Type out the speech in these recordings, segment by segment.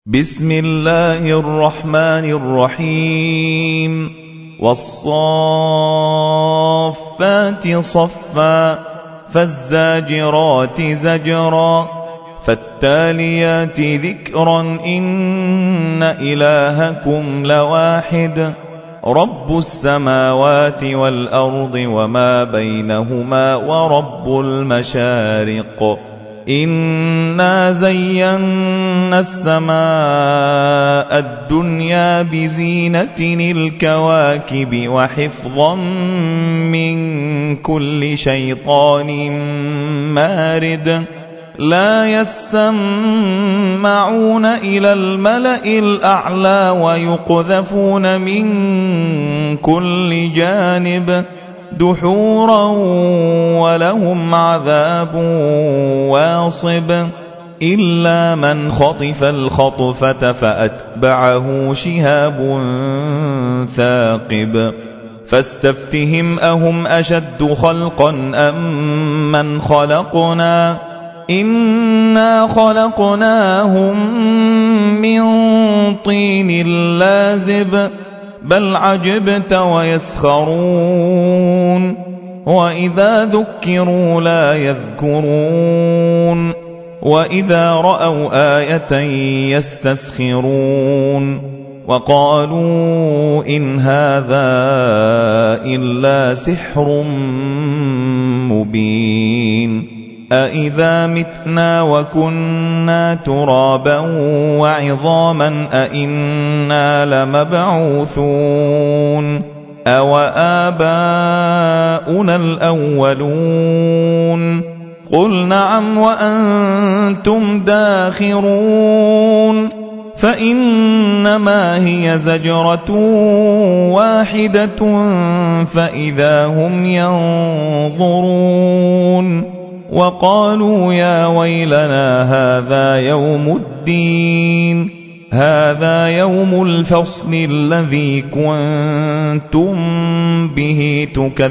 بسم الله الرحمن الرحيم والصافات صفا فالزاجرات زجرا فالتاليات ذكرا إن إلهكم لواحد رب السماوات والأرض وما بينهما ورب المشارق إنا زينا السماء الدنيا بزينة الكواكب وحفظا من كل شيطان مارد لا يسمعون إلى الملأ الأعلى ويقذفون من كل جانب دحورا ولهم عذاب واصب إلا من خطف الخطفة فأتبعه شهاب ثاقب فاستفتهم أهم أشد خلقا أم من خلقنا إنا خلقناهم من طين لازب بل عجبت ويسخرون وإذا ذكروا لا يذكرون وإذا رأوا آية يستسخرون وقالوا إن هذا إلا سحر مبين أإذا متنا وكنا ترابا وعظاما أإنا لمبعوثون أو آباؤنا الأولون قل نعم وأنتم داخرون فإنما هي زجرة واحدة فإذا هم ينظرون وقالوا يا ويلنا هذا يوم الدين هذا يوم الفصل الذي كنتم به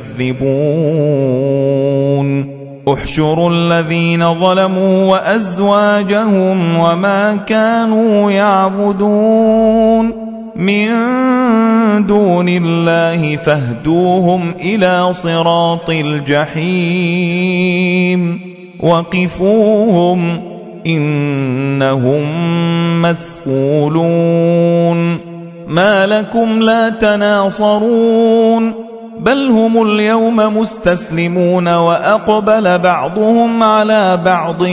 تكذبون احشروا الذين ظلموا وأزواجهم وما كانوا يعبدون من دون الله فاهدوهم إلى صراط الجحيم وقفوهم إنهم مسؤولون ما لكم لا تناصرون بل هم اليوم مستسلمون وأقبل بعضهم على بعض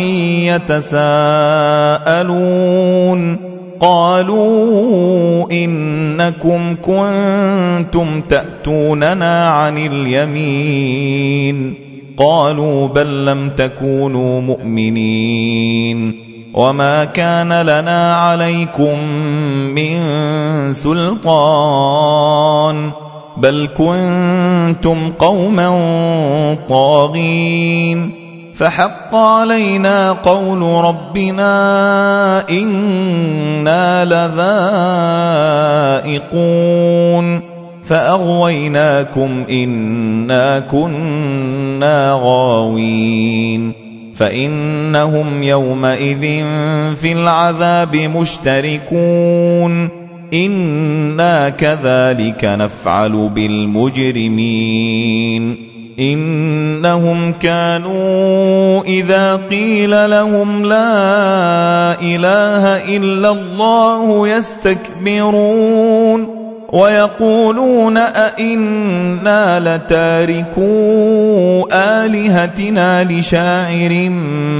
يتساءلون قالوا إنكم كنتم تأتوننا عن اليمين قالوا بل لم تكونوا مؤمنين وما كان لنا عليكم من سلطان بل كنتم قوما طاغين فحق علينا قول ربنا إنا لذائقون فأغويناكم إنا كنا غاوين فإنهم يومئذ في العذاب مشتركون إنا كذلك نفعل بالمجرمين إنهم كانوا إذا قيل لهم لا إله إلا الله يستكبرون ويقولون أئنا لتاركو آلهتنا لشاعر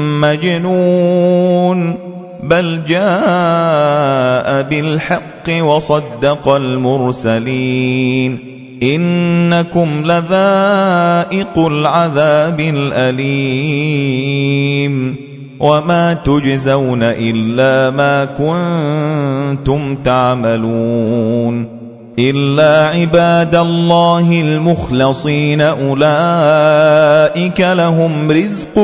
مجنون بل جاء بالحق وصدق المرسلين إنكم لذائق العذاب الأليم وما تجزون إلا ما كنتم تعملون إلا عباد الله المخلصين أولئك لهم رزق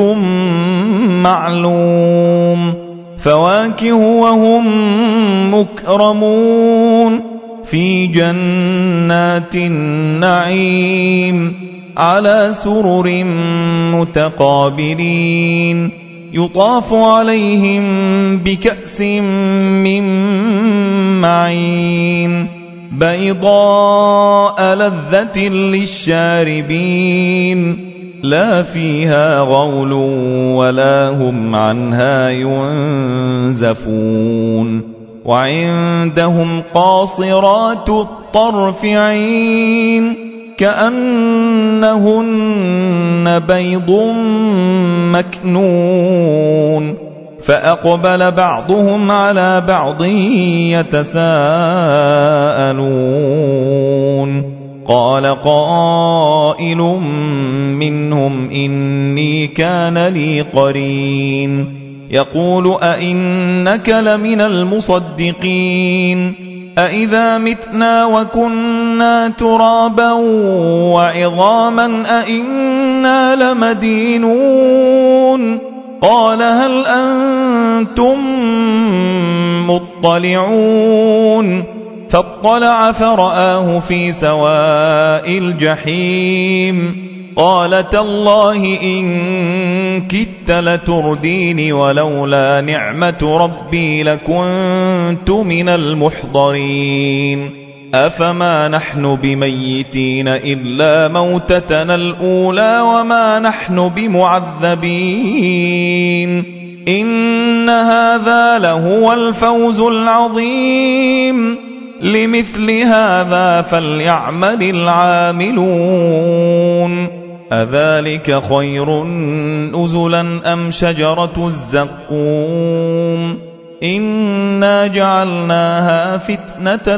معلوم فواكه وهم مكرمون في جنات النعيم على سرر متقابلين يطاف عليهم بكأس من معين بيضاء لذة للشاربين لا فيها غول ولا هم عنها ينزفون وعندهم قاصرات الطرف عين كأنهن بيض مكنون فأقبل بعضهم على بعض يتساءلون قال قائل منهم إني كان لي قرين يقول أئنك لمن المصدقين أئذا متنا وكنا ترابا وعظاما أئنا لمدينون قال هل أنتم مطلعون فاطلع فرآه في سواء الجحيم قال تالله إن كدت لترديني ولولا نعمة ربي لكنت من المحضرين أفما نحن بميتين إلا موتتنا الأولى وما نحن بمعذبين إن هذا لهو الفوز العظيم لمثل هذا فليعمل العاملون أذلك خير نزلا أم شجرة الزقوم إنا جعلناها فتنة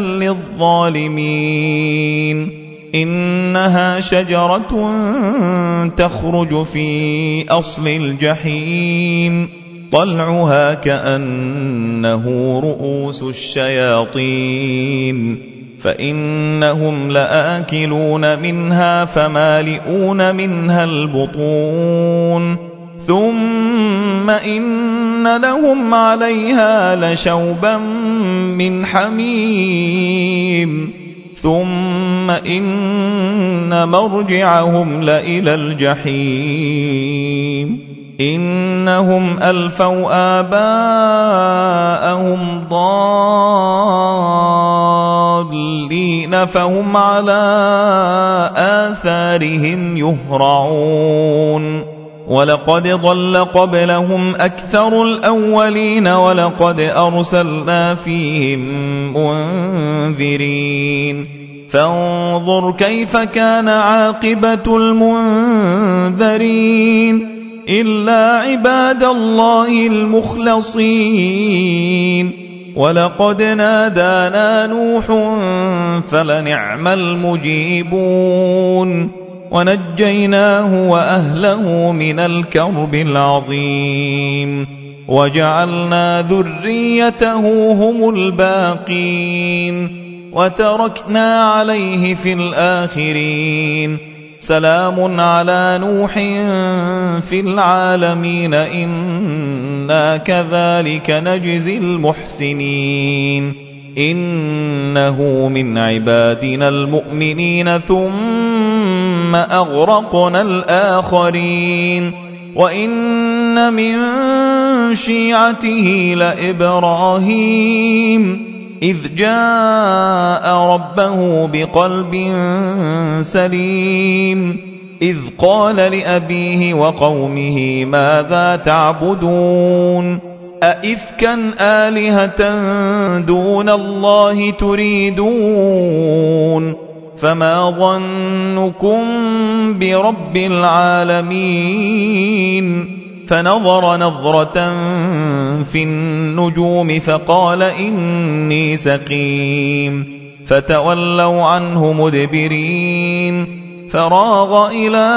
للظالمين إنها شجرة تخرج في أصل الجحيم طلعها كأنه رؤوس الشياطين فإنهم لآكلون منها فمالئون منها البطون ثم إن لهم عليها لشوبا من حميم ثم إن مرجعهم لإلى الجحيم إنهم ألفوا آباءهم ضالين فهم على آثارهم يهرعون ولقد ضل قبلهم أكثر الأولين ولقد أرسلنا فيهم منذرين فانظر كيف كان عاقبة المنذرين إلا عباد الله المخلصين ولقد نادانا نوح فلنعم المجيبون ونجيناه وأهله من الكرب العظيم وجعلنا ذريته هم الباقين وتركنا عليه في الآخرين سلام على نوح في العالمين إنا كذلك نجزي المحسنين إنه من عبادنا المؤمنين ثم أغرقنا الآخرين وإن من شيعته لإبراهيم إذ جاء ربه بقلب سليم إذ قال لأبيه وقومه ماذا تعبدون أئفكا آلهة دون الله تريدون فما ظنكم برب العالمين فنظر نظرة في النجوم فقال إني سقيم فتولوا عنه مدبرين فراغ إلى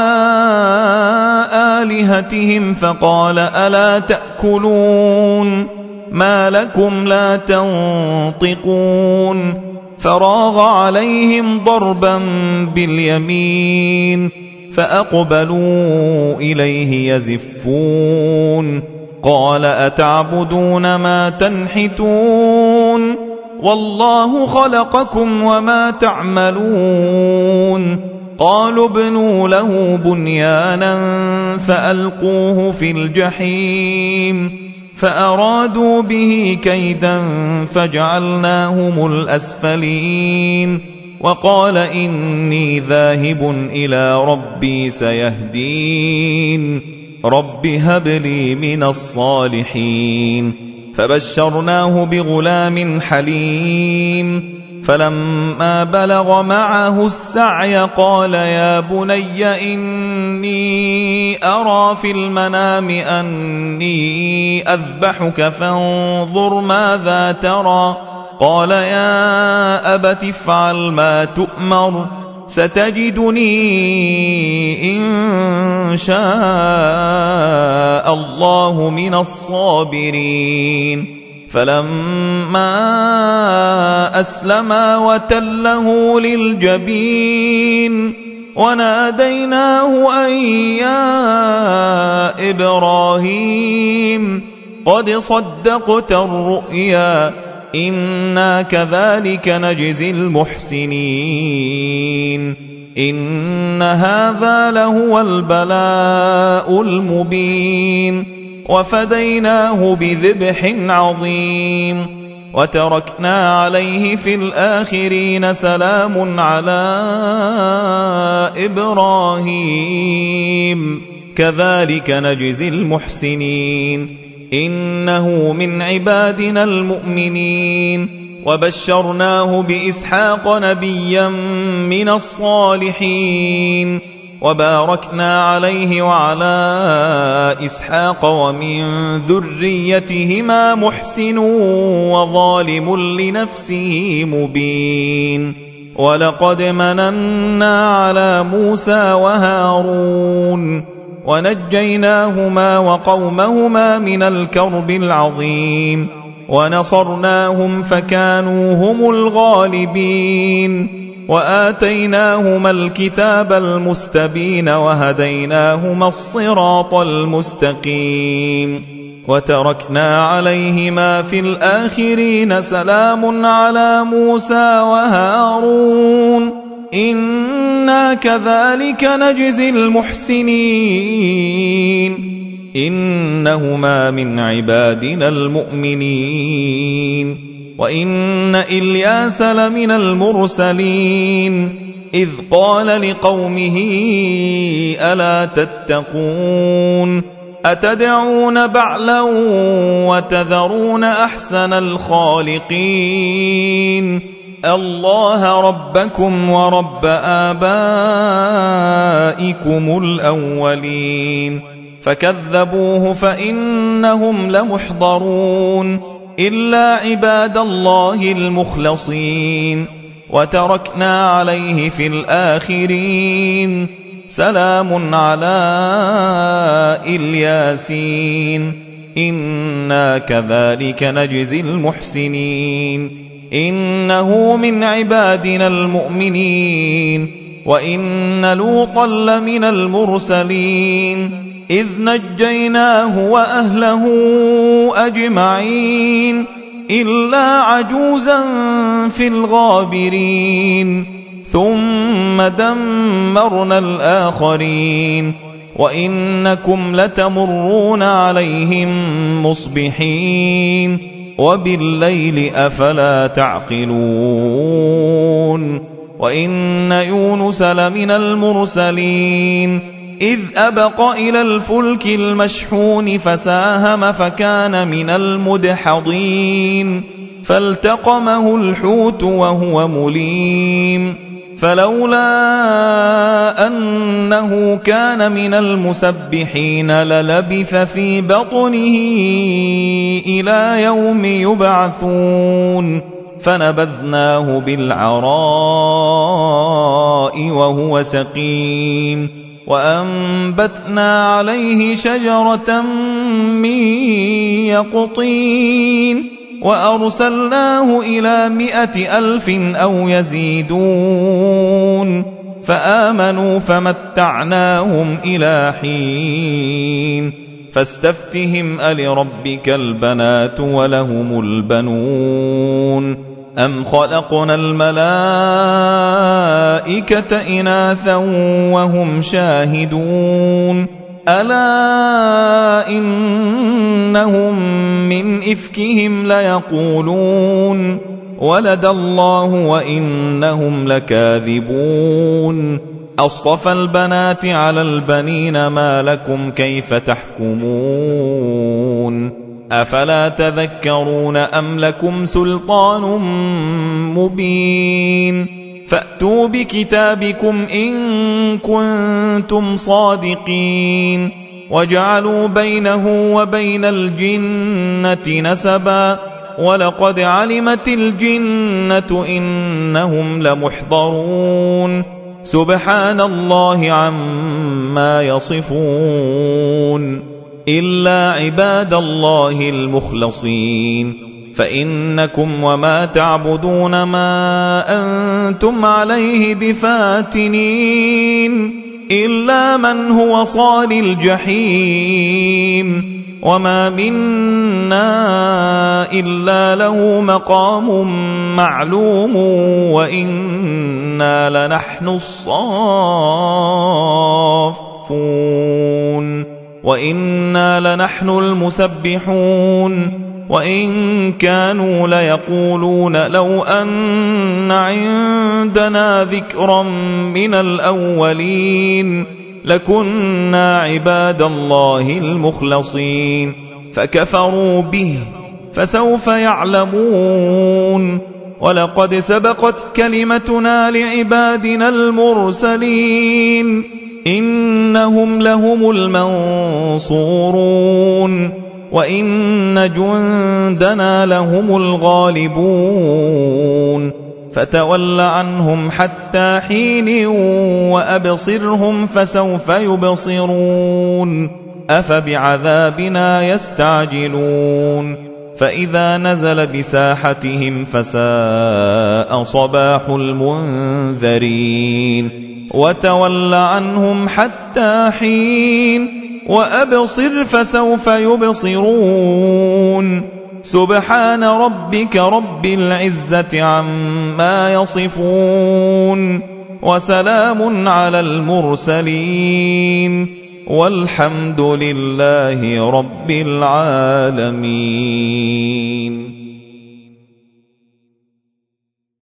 آلهتهم فقال ألا تأكلون ما لكم لا تنطقون فراغ عليهم ضربا باليمين فأقبلوا إليه يزفون قال أتعبدون ما تنحتون والله خلقكم وما تعملون قالوا ابنوا له بنيانا فألقوه في الجحيم فأرادوا به كيدا فجعلناهم الأسفلين وقال إني ذاهب إلى ربي سيهدين رب هب لي من الصالحين فبشرناه بغلام حليم فلما بلغ معه السعي قال يا بني إني أرى في المنام أني أذبحك فانظر ماذا ترى قال يا أبت افعل ما تؤمر ستجدني إن شاء الله من الصابرين فلما أسلما وتله للجبين وناديناه أن يا إبراهيم قد صدقت الرؤيا إنا كذلك نجزي المحسنين إن هذا لهو البلاء المبين وفديناه بذبح عظيم وتركنا عليه في الآخرين سلام على إبراهيم كذلك نجزي المحسنين إنه من عبادنا المؤمنين وبشرناه بإسحاق نبيا من الصالحين وباركنا عليه وعلى إسحاق ومن ذريتهما محسن وظالم لنفسه مبين ولقد مننا على موسى وهارون ونجيناهما وقومهما من الكرب العظيم ونصرناهم فكانوا هم الغالبين وآتيناهما الكتاب المستبين وهديناهما الصراط المستقيم وتركنا عليهما في الآخرين سلام على موسى وهارون إنا كذلك نجزي المحسنين إنهما من عبادنا المؤمنين وإن إلياس لمن المرسلين إذ قال لقومه ألا تتقون أتدعون بعلا وتذرون أحسن الخالقين الله ربكم ورب آبائكم الأولين فكذبوه فإنهم لمحضرون إلا عباد الله المخلصين وتركنا عليه في الآخرين سلام على الياسين إنا كذلك نجزي المحسنين إنه من عبادنا المؤمنين وإن لوطا لمن المرسلين إذ نجيناه وأهله أجمعين إلا عجوزا في الغابرين ثم دمرنا الآخرين وإنكم لتمرون عليهم مصبحين وبالليل أفلا تعقلون وإن يونس لمن المرسلين إذ أبق إلى الفلك المشحون فساهم فكان من المدحضين فالتقمه الحوت وهو مليم فلولا أنه كان من المسبحين للبث في بطنه إلى يوم يبعثون فنبذناه بالعراء وهو سقيم وأنبتنا عليه شجرة من يقطين وأرسلناه إلى 100,000 أو يزيدون فآمنوا فمتعناهم إلى حين فاستفتهم ألربك البنات ولهم البنون أم خلقنا الملائكة إناثا وهم شاهدون ألا إنهم من إفكهم ليقولون ولد الله وإنهم لكاذبون أصطفى البنات على البنين ما لكم كيف تحكمون أفلا تذكرون أم لكم سلطان مبين فأتوا بكتابكم إن كنتم صادقين وجعلوا بينه وبين الجنة نسبا ولقد علمت الجنة إنهم لمحضرون سبحان الله عما يصفون إلا عباد الله المخلصين فإنكم وما تعبدون ما أنتم عليه بفاتنين إلا من هو صال الجحيم وما منا إلا له مقام معلوم وإنا لنحن الصافون وإنا لنحن المسبحون وإن كانوا ليقولون لو أن عندنا ذكرا من الأولين لكنا عباد الله المخلصين فكفروا به فسوف يعلمون ولقد سبقت كلمتنا لعبادنا المرسلين إنهم لهم المنصورون وإن جندنا لهم الغالبون فتول عنهم حتى حين وأبصرهم فسوف يبصرون أفبعذابنا يستعجلون فإذا نزل بساحتهم فساء صباح المنذرين وتول عنهم حتى حين وأبصر فسوف يبصرون سبحان ربك رب العزة عما يصفون وسلام على المرسلين والحمد لله رب العالمين.